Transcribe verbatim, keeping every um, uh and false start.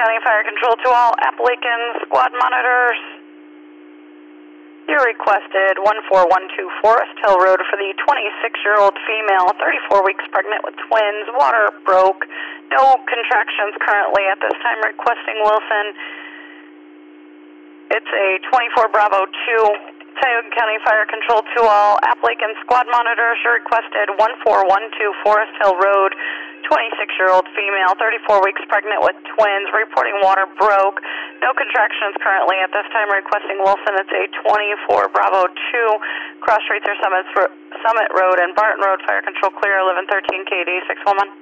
County Fire Control to all Appalachian squad monitors. You're requested one four one two Forest Hill Road for the twenty-six-year-old female, thirty-four weeks pregnant with twins. Water broke. No contractions currently at this time. Requesting Wilson. It's a twenty-four Bravo two. Tioga County Fire Control to all Appalachian squad monitors. You're requested one four one two Forest Hill Road. twenty-six-year-old female, thirty-four weeks pregnant with twins, reporting water broke. No contractions currently at this time. Requesting Wilson. It's a twenty-four Bravo two. Cross Reither Summit, Summit Road and Barton Road. Fire Control clear. eleven thirteen K D six one one.